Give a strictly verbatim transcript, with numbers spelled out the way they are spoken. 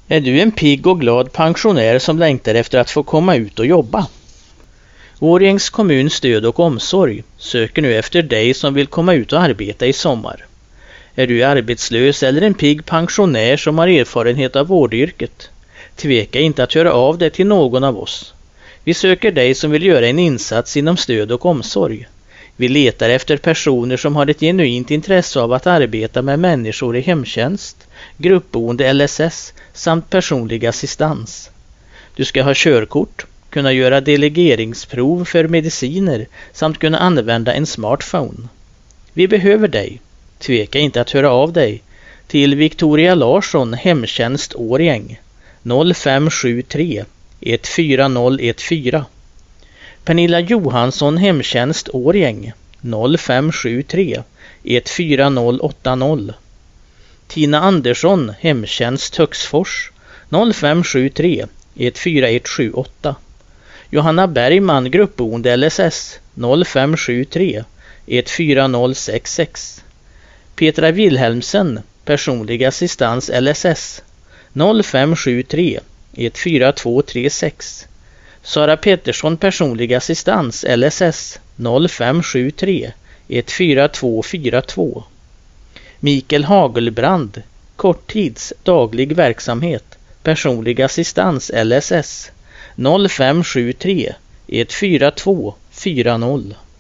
Är du en pigg och glad pensionär som längtar efter att få komma ut och jobba? Årjängs kommuns stöd och omsorg söker nu efter dig som vill komma ut och arbeta i sommar. Är du arbetslös eller en pigg pensionär som har erfarenhet av vårdyrket? Tveka inte att höra av dig till någon av oss. Vi söker dig som vill göra en insats inom stöd och omsorg. Vi letar efter personer som har ett genuint intresse av att arbeta med människor i hemtjänst, gruppboende L S S samt personlig assistans. Du ska ha körkort, kunna göra delegeringsprov för mediciner samt kunna använda en smartphone. Vi behöver dig. Tveka inte att höra av dig till Victoria Larsson, hemtjänst Årjäng, noll fem sju tre ett fyra noll ett fyra. Pernilla Johansson, hemtjänst Årjäng, noll fem sju tre ett fyra noll åtta noll. Tina Andersson, hemtjänst Töcksfors, noll fem sju tre ett fyra ett sju åtta. Johanna Bergman, gruppboende L S S, noll fem sju tre ett fyra noll sex sex. Petra Wilhelmsen, personlig assistans L S S, noll fem sju tre ett fyra två tre sex. Sara Pettersson, personlig assistans L S S, noll fem sju tre ett fyra två fyra två. Mikael Hagelbrand, korttids daglig verksamhet, personlig assistans L S S, noll fem sju tre ett fyra två fyra noll.